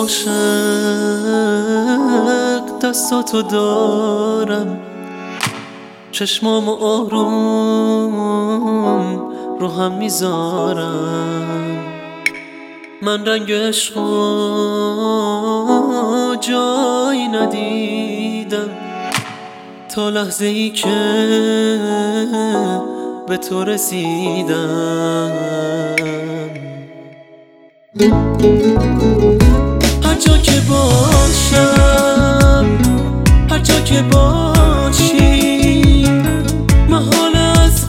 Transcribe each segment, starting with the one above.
عاشق دستاتو دارم، چشمامو آروم رو هم میذارم. من رنگ عشقو جایی ندیدم تا لحظه ای که به تو رسیدم. هر جا که باشم، هر جا که باشی، محال از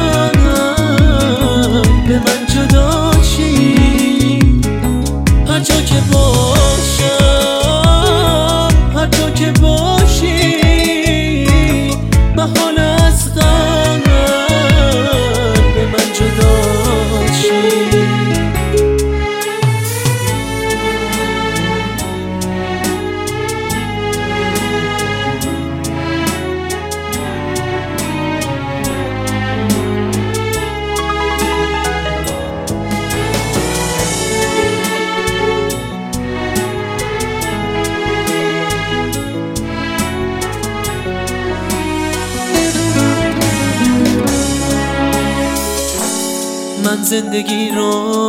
قلب من جدا چی. هر جا که باشم، هر جا که باشی، محال از قلب من جدا چی. من زندگی رو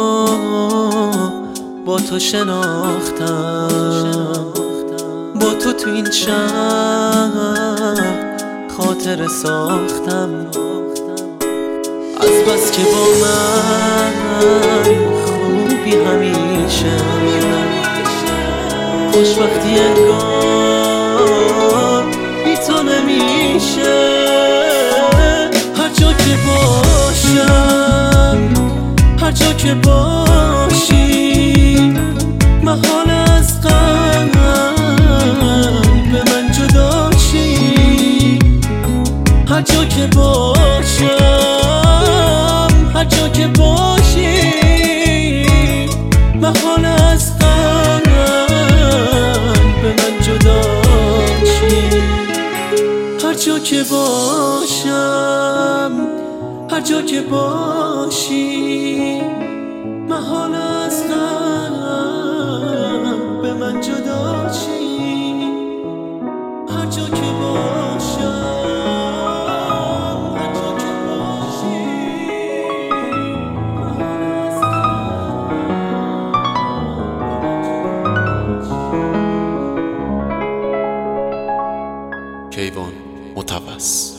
با تو شناختم، با تو این شهر خاطر ساختم. از بس که با من خوبی همیشه، خوشبختی انگار بی تو نمیشه. هر جا که باشم، هر جا که باشی، محال از قلب من جدا چی. هر جا که باشم، هر جا که باشی، محال از قلب من جدا چی. هر جا که باشم، هر جا که باشی، محال از قلب من جدا چی. هر جا که باشم، هر جا که باشی، محال از قلب. کیوان متوس.